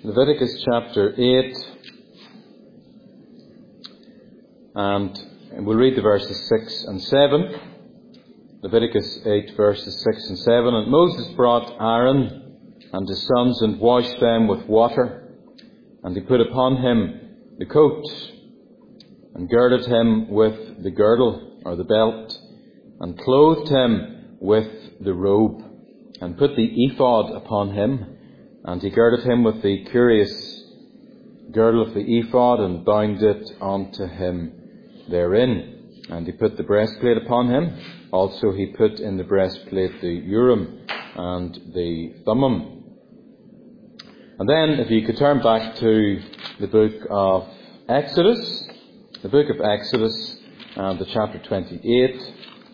Leviticus chapter 8, and we'll read the verses 6 and 7. Leviticus 8 verses 6 and 7. And Moses brought Aaron and his sons and washed them with water, and he put upon him the coat, and girded him with the girdle or the belt, and clothed him with the robe, and put the ephod upon him. And he girded him with the curious girdle of the ephod, and bound it onto him therein. And he put the breastplate upon him. Also he put in the breastplate the Urim and the Thummim. And then, if you could turn back to the book of Exodus, and the chapter 28.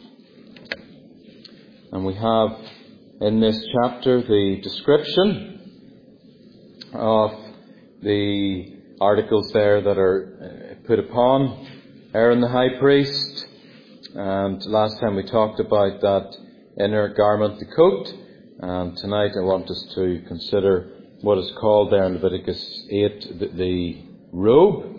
And we have in this chapter the description of the articles there that are put upon Aaron the high priest. And last time we talked about that inner garment, the coat. And tonight I want us to consider what is called there in Leviticus 8 the robe.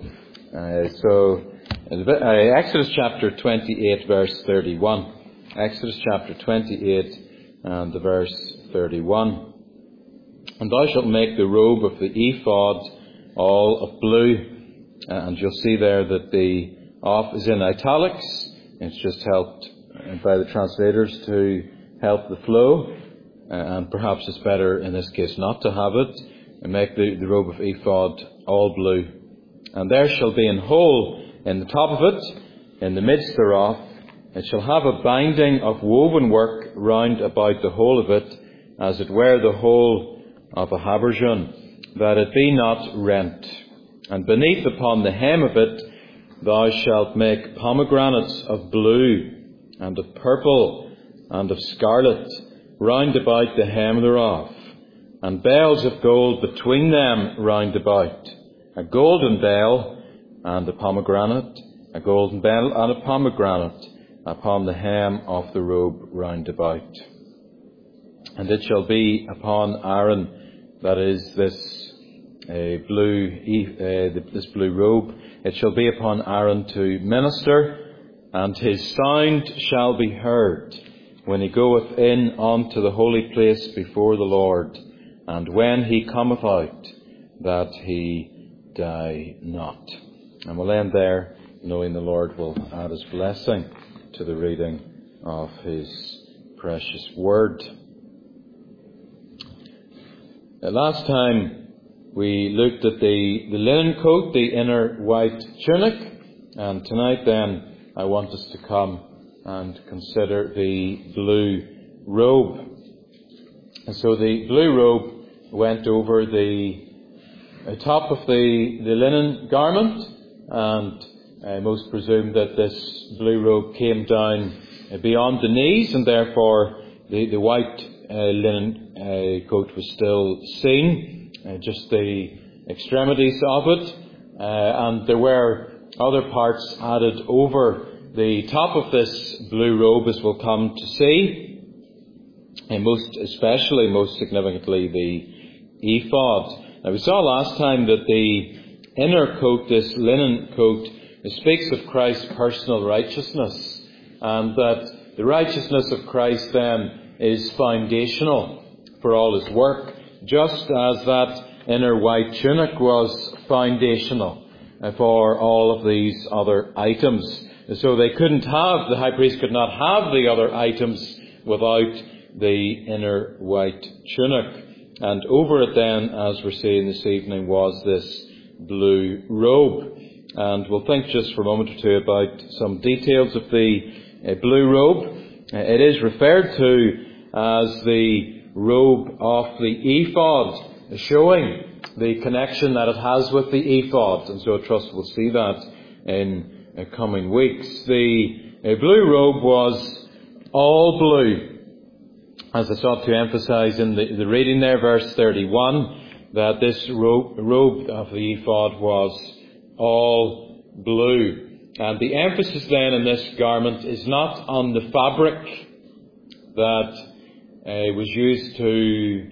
Exodus chapter 28 verse 31. Exodus chapter 28 and the verse 31. And thou shalt make the robe of the ephod all of blue. And you'll see there that the "of" is in italics. It's just helped by the translators to help the flow. And perhaps it's better in this case not to have it. And make the robe of ephod all blue. And there shall be an hole in the top of it, in the midst thereof. It shall have a binding of woven work round about the whole of it, as it were the whole of a habergeon, that it be not rent. And beneath upon the hem of it thou shalt make pomegranates of blue, and of purple, and of scarlet, round about the hem thereof, and bells of gold between them round about, a golden bell and a pomegranate, a golden bell and a pomegranate upon the hem of the robe round about. And it shall be upon Aaron, that is this blue robe, it shall be upon Aaron to minister, and his sound shall be heard when he goeth in unto the holy place before the Lord, and when he cometh out, that he die not. And we'll end there, knowing the Lord will add his blessing to the reading of his precious word. Last time we looked at the linen coat, the inner white tunic, and tonight then I want us to come and consider the blue robe. And so the blue robe went over the top of the linen garment, and most presume that this blue robe came down beyond the knees, and therefore the white linen coat was still seen, just the extremities of it, and there were other parts added over the top of this blue robe, as we'll come to see, and most significantly the ephod. Now we saw last time that the inner coat, this linen coat, speaks of Christ's personal righteousness, and that the righteousness of Christ then is foundational for all his work, just as that inner white tunic was foundational for all of these other items. So the high priest could not have the other items without the inner white tunic. And over it then, as we're seeing this evening, was this blue robe. And we'll think just for a moment or two about some details of the blue robe. It is referred to as the robe of the ephod, showing the connection that it has with the ephod. And so I trust we'll see that in coming weeks. The blue robe was all blue. As I sought to emphasize in the reading there, verse 31, that this robe of the ephod was all blue. And the emphasis then in this garment is not on the fabric that was used to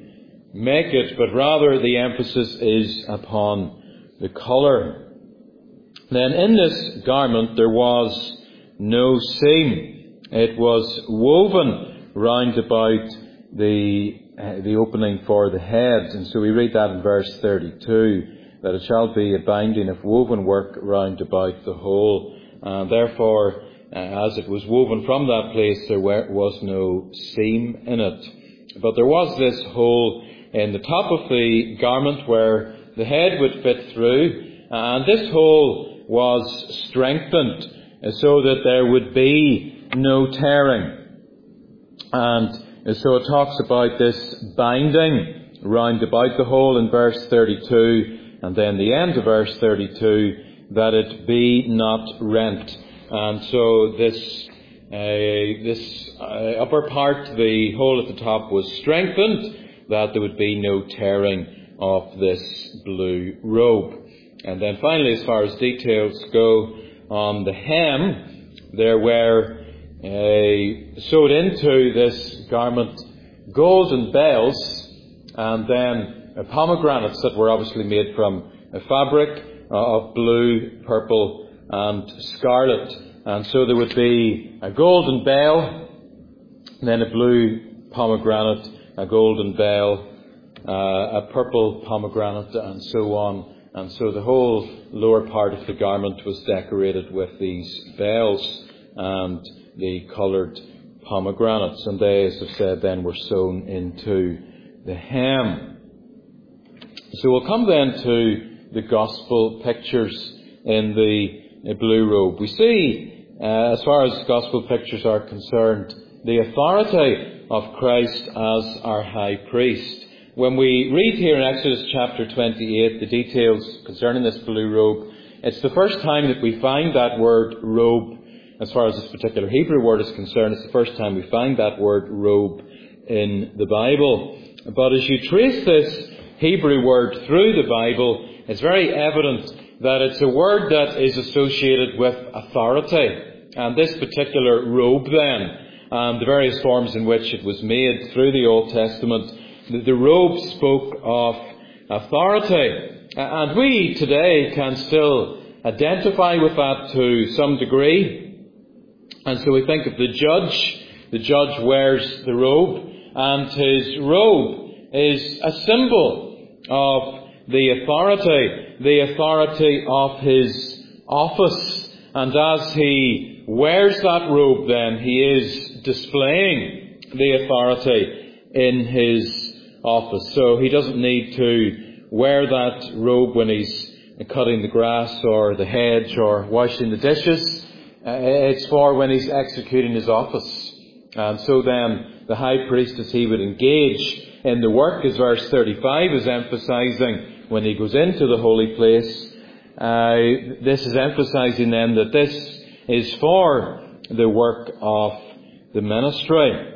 make it, but rather the emphasis is upon the colour. Then in this garment there was no seam. It was woven round about the opening for the head. And so we read that in verse 32, that it shall be a binding of woven work round about the whole. And therefore, as it was woven from that place, there was no seam in it. But there was this hole in the top of the garment where the head would fit through, and this hole was strengthened so that there would be no tearing. And so it talks about this binding round about the hole in verse 32, and then the end of verse 32, that it be not rent. And so this upper part, the hole at the top, was strengthened, that there would be no tearing of this blue robe. And then finally, as far as details go, on the hem, there were sewed into this garment golden bells, and then pomegranates that were obviously made from a fabric of blue, purple and scarlet. And so there would be a golden bell, then a blue pomegranate, a golden bell, a purple pomegranate, and so on. And so the whole lower part of the garment was decorated with these bells and the coloured pomegranates. And they, as I've said, then were sewn into the hem. So we'll come then to the gospel pictures in the blue robe. We see, as far as gospel pictures are concerned, the authority of Christ as our high priest. When we read here in Exodus chapter 28 the details concerning this blue robe, it's the first time that we find that word robe. As far as this particular Hebrew word is concerned, it's the first time we find that word robe in the Bible. But as you trace this Hebrew word through the Bible, it's very evident that it's a word that is associated with authority. And this particular robe then, and the various forms in which it was made through the Old Testament, the robe spoke of authority. And we today can still identify with that to some degree. And so we think of the judge. The judge wears the robe, and his robe is a symbol of the authority of his office. And as he wears that robe, then he is displaying the authority in his office. So he doesn't need to wear that robe when he's cutting the grass or the hedge or washing the dishes. It's for when he's executing his office. And so then the high priest, as he would engage in the work, as verse 35 is emphasizing, when he goes into the holy place, this is emphasizing then that this is for the work of the ministry.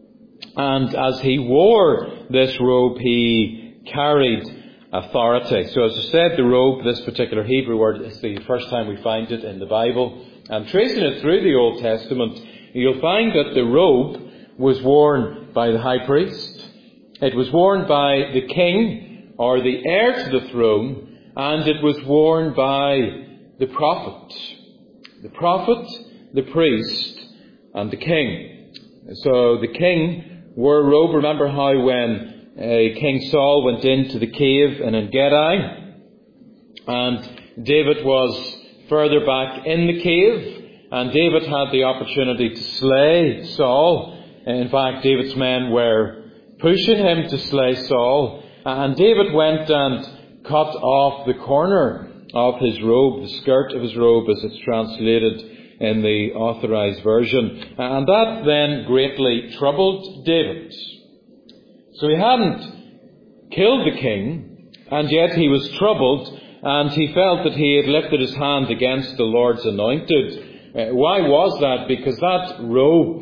And as he wore this robe, he carried authority. So as I said, the robe, this particular Hebrew word, is the first time we find it in the Bible. And tracing it through the Old Testament, you'll find that the robe was worn by the high priest. It was worn by the king, or the heir to the throne, and it was worn by the prophet. The prophet, the priest, and the king. So the king wore a robe. Remember how when King Saul went into the cave in En-Gedi, and David was further back in the cave, and David had the opportunity to slay Saul. In fact, David's men were pushing him to slay Saul, and David went and cut off the corner of his robe, the skirt of his robe, as it's translated in the Authorized Version. And that then greatly troubled David. So he hadn't killed the king, and yet he was troubled, and he felt that he had lifted his hand against the Lord's anointed. Why was that? Because that robe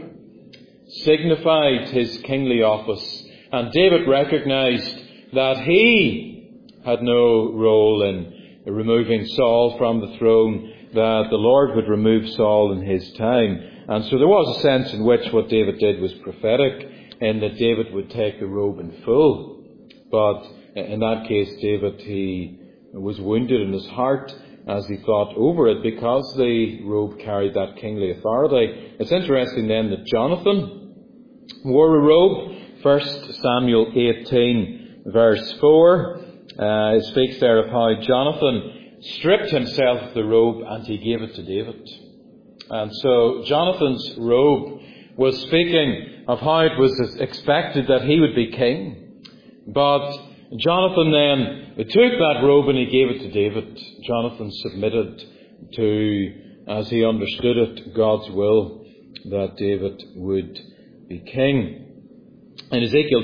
signified his kingly office, and David recognized that he had no role in removing Saul from the throne, that the Lord would remove Saul in his time. And so there was a sense in which what David did was prophetic, in that David would take the robe in full. But in that case, David, he was wounded in his heart as he thought over it, because the robe carried that kingly authority. It's interesting then that Jonathan wore a robe. 1 Samuel 18 verse 4 it speaks there of how Jonathan stripped himself of the robe and he gave it to David. And so Jonathan's robe was speaking of how it was expected that he would be king. But Jonathan then took that robe and he gave it to David. Jonathan submitted to, as he understood it, God's will that David would be king. In Ezekiel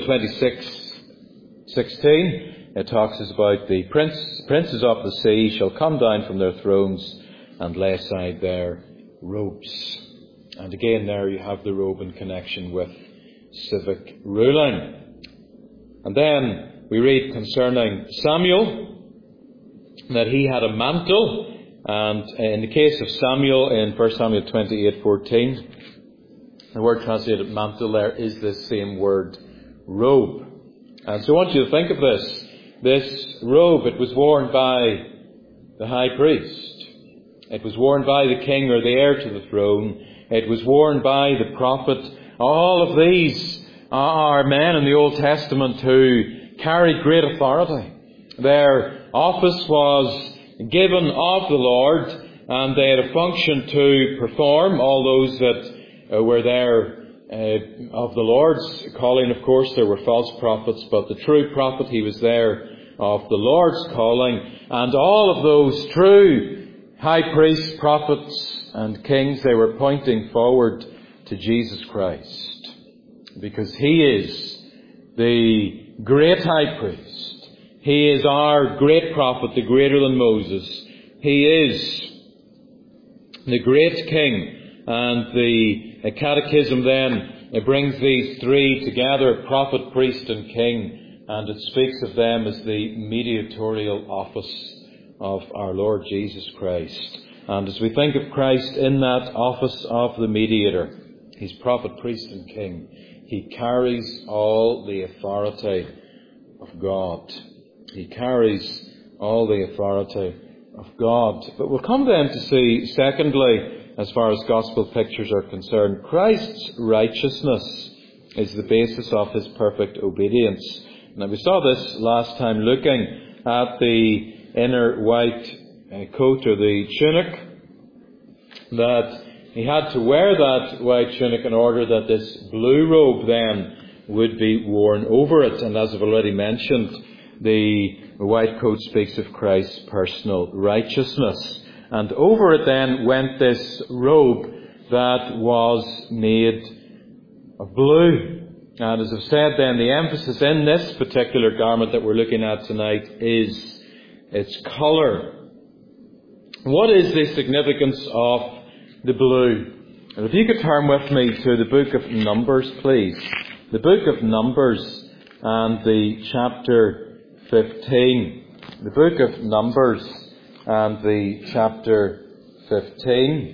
26:16, it talks about the princes of the sea shall come down from their thrones and lay aside their robes. And again there you have the robe in connection with civic ruling. And then we read concerning Samuel that he had a mantle, and in the case of Samuel in 1 Samuel 28:14, the word translated mantle there is this same word, robe. And so I want you to think of this. This robe, it was worn by the high priest. It was worn by the king or the heir to the throne. It was worn by the prophet. All of these are men in the Old Testament who carried great authority. Their office was given of the Lord, and they had a function to perform. All those that were there of the Lord's calling, of course, there were false prophets, but the true prophet, he was there of the Lord's calling. And all of those true high priests, prophets and kings, they were pointing forward to Jesus Christ, because he is the great high priest. He is our great prophet, the greater than Moses. He is the great king. And the Catechism then it brings these three together, prophet, priest and king, and it speaks of them as the mediatorial office of our Lord Jesus Christ. And as we think of Christ in that office of the mediator, he's prophet, priest and king. He carries all the authority of God. He carries all the authority of God. But we'll come then to see, secondly, as far as gospel pictures are concerned, Christ's righteousness is the basis of his perfect obedience. Now we saw this last time looking at the inner white coat or the tunic, that he had to wear that white tunic in order that this blue robe then would be worn over it. And as I've already mentioned, the white coat speaks of Christ's personal righteousness. And over it then went this robe that was made of blue. And as I've said then, the emphasis in this particular garment that we're looking at tonight is its colour. What is the significance of the blue? And if you could turn with me to the book of Numbers, please. The book of Numbers and the chapter 15. The book of Numbers and the chapter 15.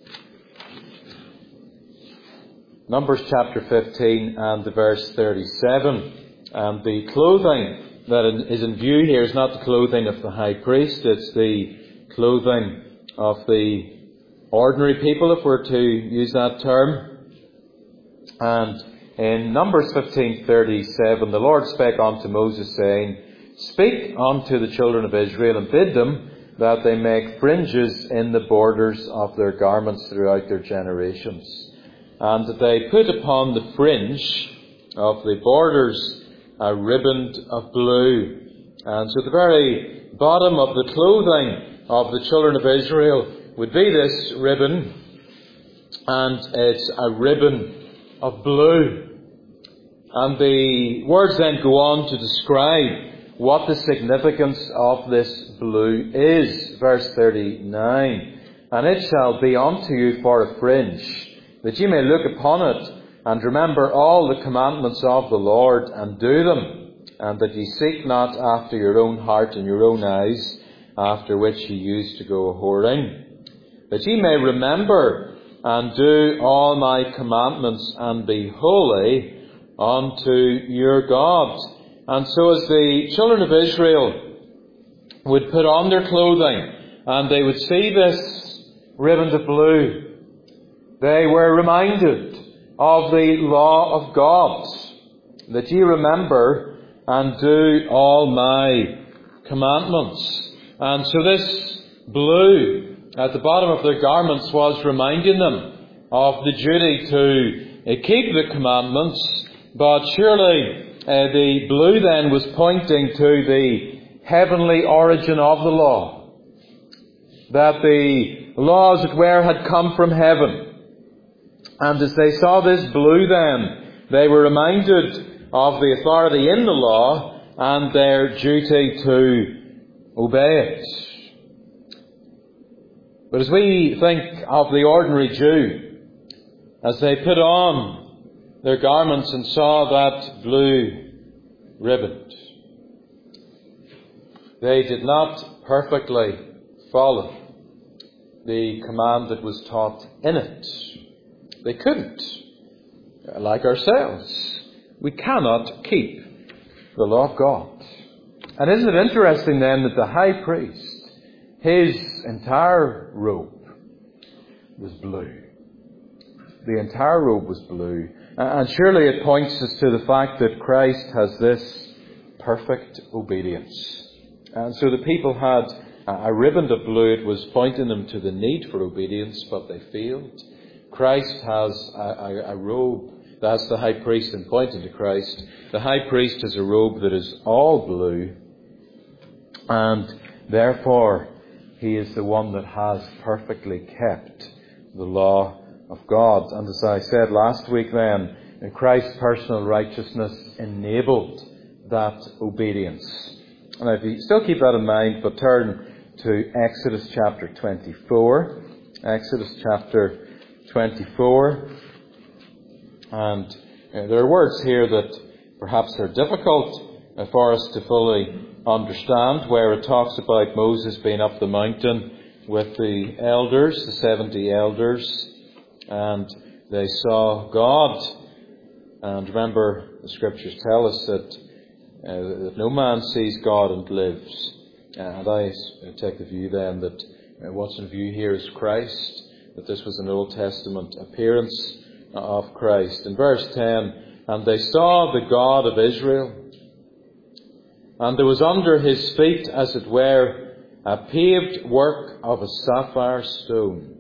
Numbers chapter 15 and the verse 37. And the clothing that is in view here is not the clothing of the high priest, it's the clothing of the ordinary people, if we're to use that term. And in Numbers 15:37, the Lord spake unto Moses, saying, Speak unto the children of Israel, and bid them that they make fringes in the borders of their garments throughout their generations. And that they put upon the fringe of the borders a riband of blue. And so the very bottom of the clothing of the children of Israel would be this ribbon, and it's a ribbon of blue. And the words then go on to describe what the significance of this blue is. Verse 39. And it shall be unto you for a fringe, that ye may look upon it, and remember all the commandments of the Lord, and do them, and that ye seek not after your own heart and your own eyes, after which ye used to go a-whoring. That ye may remember and do all my commandments, and be holy unto your God. And so as the children of Israel would put on their clothing and they would see this riband of blue, they were reminded of the law of God, that ye remember and do all my commandments. And so this blue at the bottom of their garments was reminding them of the duty to keep the commandments, but surely the blue then was pointing to the heavenly origin of the law, that the law, as it were, had come from heaven. And as they saw this blue then, they were reminded of the authority in the law and their duty to obey it. But as we think of the ordinary Jew, as they put on their garments and saw that blue riband, they did not perfectly follow the command that was taught in it. They couldn't. Like ourselves, we cannot keep the law of God. And isn't it interesting then that the high priest, his entire robe was blue. The entire robe was blue. And surely it points us to the fact that Christ has this perfect obedience. And so the people had a riband of blue. It was pointing them to the need for obedience, but they failed. Christ has a robe. That's the high priest, and pointing to Christ. The high priest has a robe that is all blue, and therefore he is the one that has perfectly kept the law of God. And as I said last week then, Christ's personal righteousness enabled that obedience. And if you still keep that in mind, but turn to Exodus chapter 24. Exodus chapter 24. And there are words here that perhaps are difficult for us to fully understand, where it talks about Moses being up the mountain with the elders, the 70 elders, and they saw God. And remember, the Scriptures tell us that no man sees God and lives. And I take the view then that what's in view here is Christ, that this was an Old Testament appearance of Christ. In verse 10, and they saw the God of Israel, and there was under his feet, as it were, a paved work of a sapphire stone,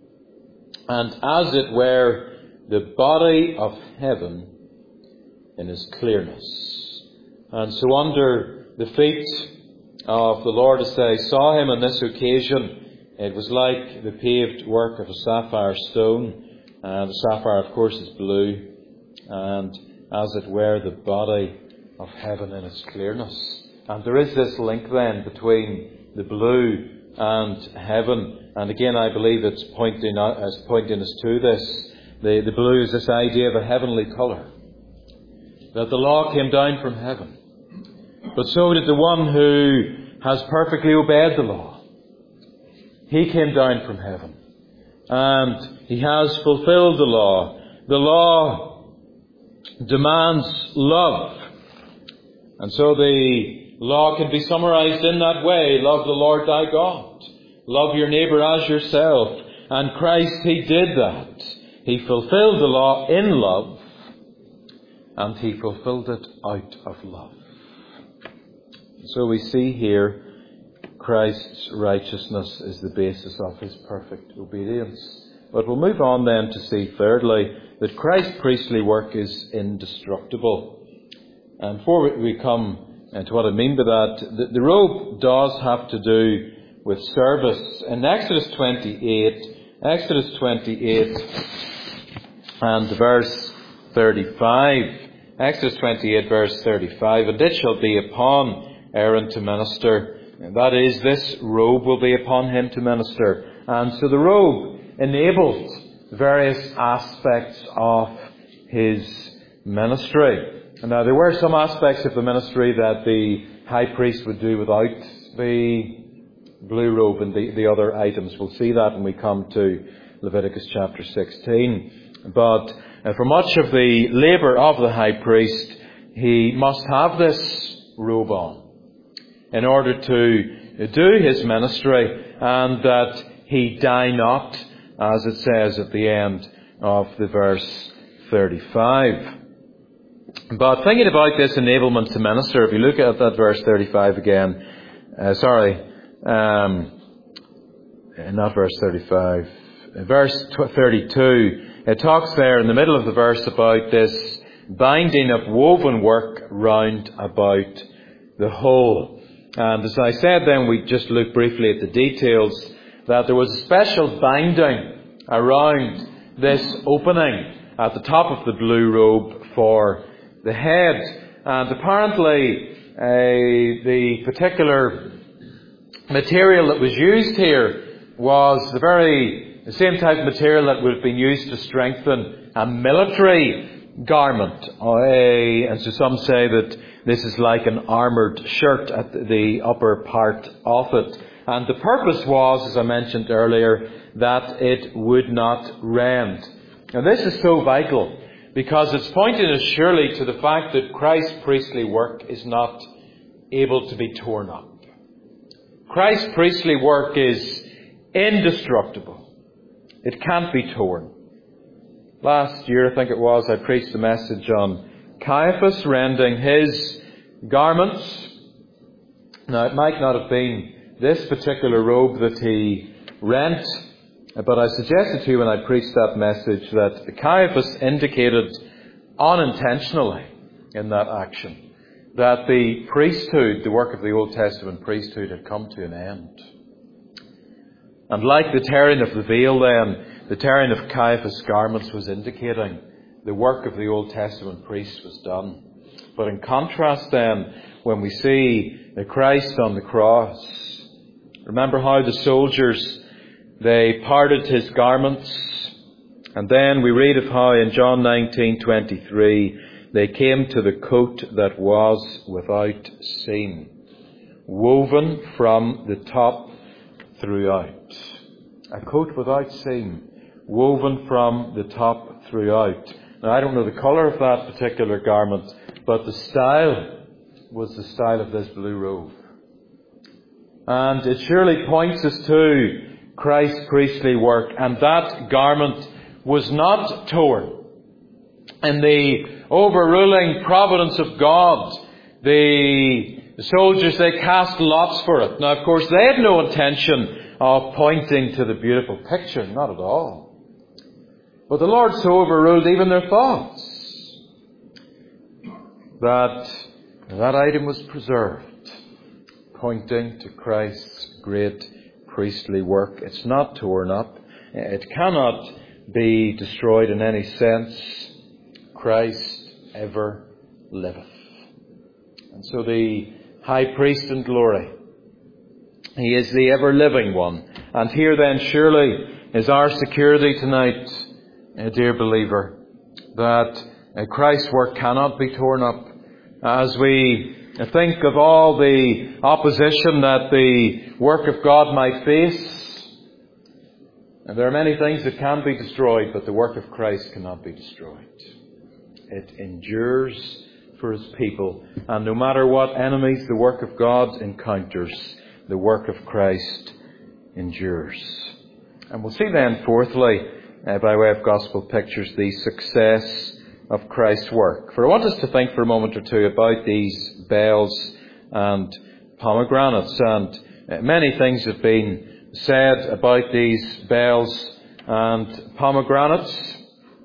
and as it were, the body of heaven in his clearness. And so under the feet of the Lord, as they saw him on this occasion, it was like the paved work of a sapphire stone. And the sapphire, of course, is blue. And as it were, the body of heaven in its clearness. And there is this link then between the blue and heaven. And again, I believe it's pointing us to this. The blue is this idea of a heavenly colour. That the law came down from heaven. But so did the one who has perfectly obeyed the law. He came down from heaven. And he has fulfilled the law. The law demands love. And so the law can be summarized in that way. Love the Lord thy God. Love your neighbour as yourself. And Christ, he did that. He fulfilled the law in love. And he fulfilled it out of love. So we see here Christ's righteousness is the basis of his perfect obedience. But we'll move on then to see, thirdly, that Christ's priestly work is indestructible. And before we come to what I mean by that, the robe does have to do with service. In Exodus 28 and verse 35, Exodus 28 verse 35, and it shall be upon Aaron to minister. That is, this robe will be upon him to minister. And so the robe enabled various aspects of his ministry. And now there were some aspects of the ministry that the high priest would do without the blue robe and the other items. We'll see that when we come to Leviticus chapter 16. But for much of the labour of the high priest, he must have this robe on in order to do his ministry, and that he die not, as it says at the end of the verse 35. But thinking about this enablement to minister, if you look at that verse 35 again, not verse 35, verse 32, it talks there in the middle of the verse about this binding of woven work round about the whole. And as I said then, we just looked briefly at the details, that there was a special binding around this opening at the top of the blue robe for the head. And apparently the particular material that was used here was the same type of material that would have been used to strengthen a military garment. And so some say that this is like an armoured shirt at the upper part of it. And the purpose was, as I mentioned earlier, that it would not rend. Now this is so vital, because it's pointing us surely to the fact that Christ's priestly work is not able to be torn up. Christ's priestly work is indestructible. It can't be torn. Last year, I think it was, I preached a message on Caiaphas rending his garments. Now, it might not have been this particular robe that he rent, but I suggested to you when I preached that message that Caiaphas indicated unintentionally in that action that the priesthood, the work of the Old Testament priesthood, had come to an end. And like the tearing of the veil then, the tearing of Caiaphas' garments was indicating the work of the Old Testament priest was done. But in contrast then, when we see the Christ on the cross, remember how the soldiers, they parted his garments, and then we read of how in John 19:23 they came to the coat that was without seam, woven from the top throughout. A coat without seam, woven from the top throughout. Now, I don't know the colour of that particular garment, but the style was the style of this blue robe. And it surely points us to Christ's priestly work, and that garment was not torn. In the overruling providence of God, the soldiers, they cast lots for it. Now, of course, they had no intention of pointing to the beautiful picture, not at all. But the Lord so overruled even their thoughts that item was preserved, pointing to Christ's great priestly work. It's not torn up. It cannot be destroyed in any sense. Christ ever liveth. And so the high priest in glory, he is the ever-living one. And here then surely is our security tonight, dear believer, that Christ's work cannot be torn up. As we think of all the opposition that the work of God might face, and there are many things that can be destroyed, but the work of Christ cannot be destroyed. It endures for his people. And no matter what enemies the work of God encounters, the work of Christ endures. And we'll see then, fourthly, by way of gospel pictures, the success of Christ's work. For I want us to think for a moment or two about these bells and pomegranates. And many things have been said about these bells and pomegranates.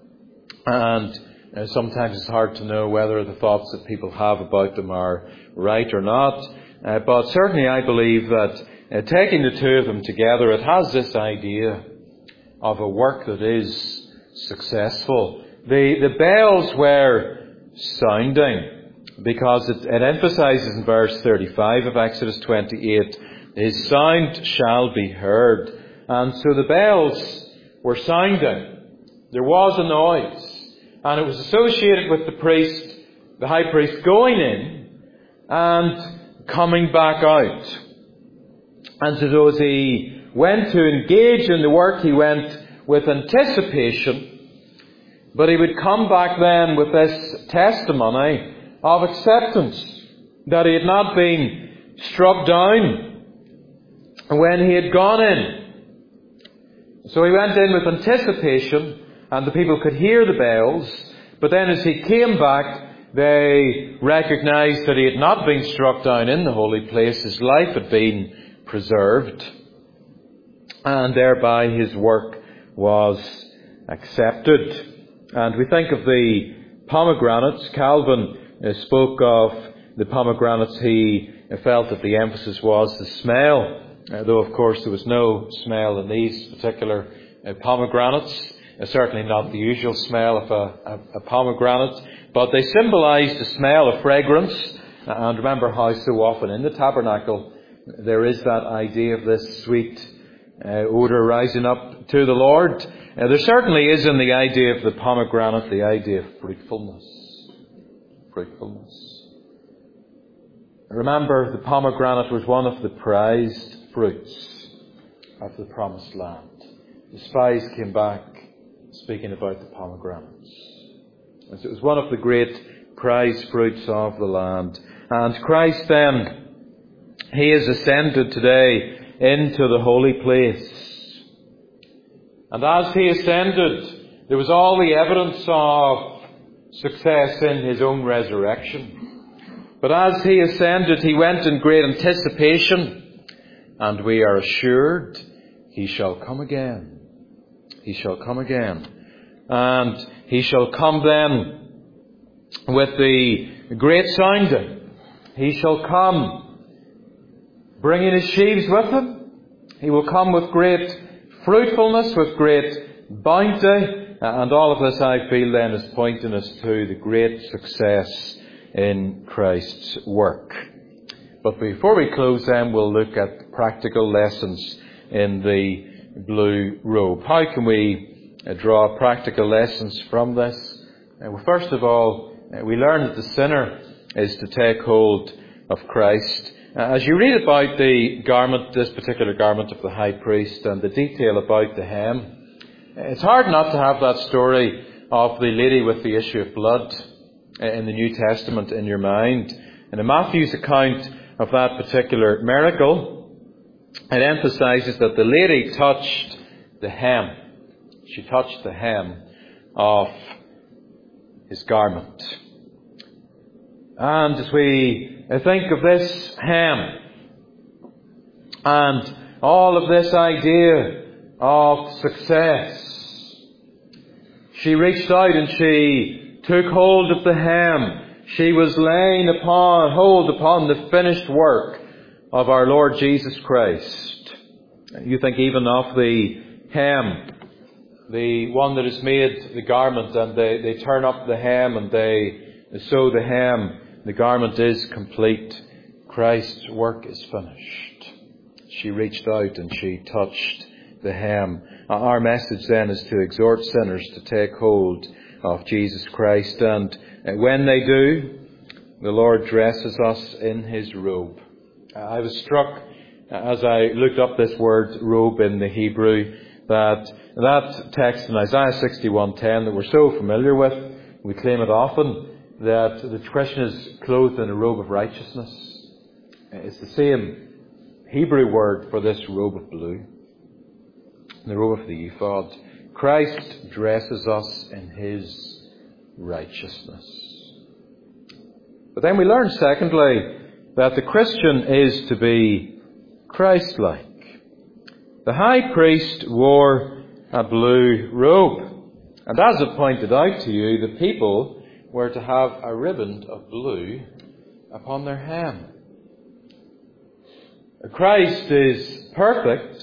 And sometimes it's hard to know whether the thoughts that people have about them are right or not. But certainly I believe that taking the two of them together, it has this idea of a work that is successful. The bells were sounding because it emphasizes in verse 35 of Exodus 28, his sound shall be heard. And so the bells were sounding. There was a noise. And it was associated with the priest, the high priest, going in and coming back out. And so as he went to engage in the work, he went with anticipation. But he would come back then with this testimony of acceptance, that he had not been struck down when he had gone in. So he went in with anticipation, and the people could hear the bells, but then as he came back, they recognized that he had not been struck down in the holy place. His life had been preserved, and thereby his work was accepted. And we think of the pomegranates. Calvin spoke of the pomegranates. He felt that the emphasis was the smell, though of course there was no smell in these particular pomegranates. Certainly not the usual smell of a pomegranate, but they symbolise the smell of fragrance. And remember how so often in the tabernacle there is that idea of this sweet odour rising up to the Lord. There certainly is in the idea of the pomegranate the idea of fruitfulness. Fruitfulness. Remember, the pomegranate was one of the prized fruits of the promised land. The spies came back speaking about the pomegranates. And so it was one of the great prized fruits of the land. And Christ then, he is ascended today into the holy place. And as he ascended, there was all the evidence of success in his own resurrection. But as he ascended, he went in great anticipation, and we are assured he shall come again. He shall come again. And he shall come then with the great sounding. He shall come bringing his sheaves with him. He will come with great fruitfulness, with great bounty. And all of this, I feel, then is pointing us to the great success in Christ's work. But before we close then, we'll look at practical lessons in the blue robe. How can we draw practical lessons from this? Well, first of all, we learn that the sinner is to take hold of Christ. As you read about the garment, this particular garment of the high priest, and the detail about the hem, it's hard not to have that story of the lady with the issue of blood in the New Testament in your mind. And in Matthew's account of that particular miracle, it emphasises that the lady touched the hem. She touched the hem of his garment. And as we think of this hem and all of this idea of success, she reached out and she took hold of the hem. She was laying hold upon the finished work of our Lord Jesus Christ. You think even of the hem, the one that is made the garment, and they turn up the hem and they sew the hem. The garment is complete. Christ's work is finished. She reached out and she touched the hem. Our message then is to exhort sinners to take hold of Jesus Christ. And when they do, the Lord dresses us in his robe. I was struck as I looked up this word robe in the Hebrew, that text in Isaiah 61:10 that we're so familiar with, we claim it often, that the Christian is clothed in a robe of righteousness. It's the same Hebrew word for this robe of blue, the robe of the ephod. Christ dresses us in his righteousness. But then we learn, secondly, that the Christian is to be Christ-like. The high priest wore a blue robe. And as it pointed out to you, the people were to have a riband of blue upon their hem. Christ is perfect,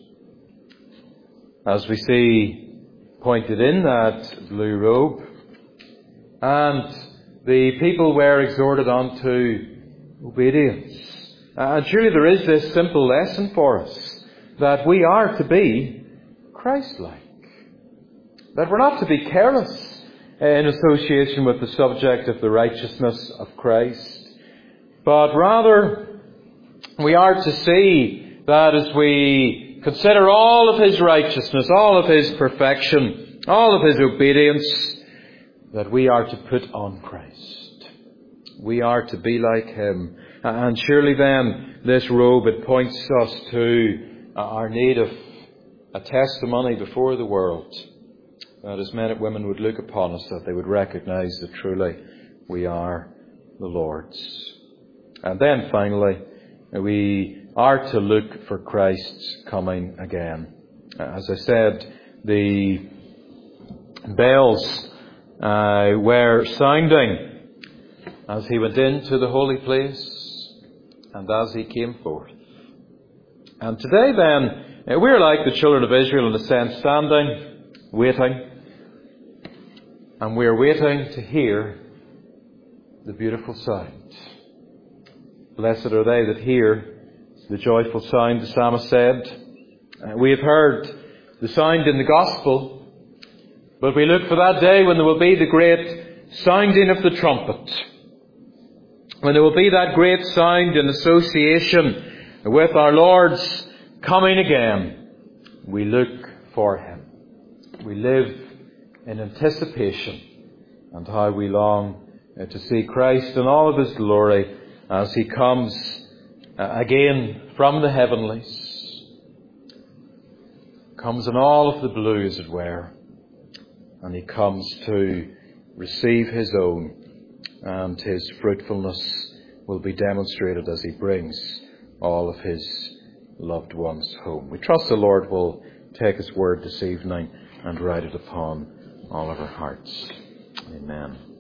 as we see pointed in that blue robe, and the people were exhorted unto obedience. And surely there is this simple lesson for us, that we are to be Christ-like. That we're not to be careless in association with the subject of the righteousness of Christ, but rather we are to see that as we consider all of his righteousness, all of his perfection, all of his obedience, that we are to put on Christ. We are to be like him. And surely then, this robe, it points us to our need of a testimony before the world. That as men and women would look upon us, that they would recognize that truly we are the Lord's. And then finally, we are to look for Christ's coming again. As I said, the bells were sounding as he went into the holy place and as he came forth. And today then, we're like the children of Israel in a sense, standing, waiting. And we're waiting to hear the beautiful sound. Blessed are they that hear the joyful sound, the psalmist said. We have heard the sound in the gospel, but we look for that day when there will be the great sounding of the trumpet. When there will be that great sound in association with our Lord's coming again. We look for him. We live in anticipation, and how we long to see Christ in all of his glory as he comes again from the heavenlies. Comes in all of the blue, as it were, and he comes to receive his own, and his fruitfulness will be demonstrated as he brings all of his loved ones home. We trust the Lord will take his word this evening and write it upon all of our hearts. Amen.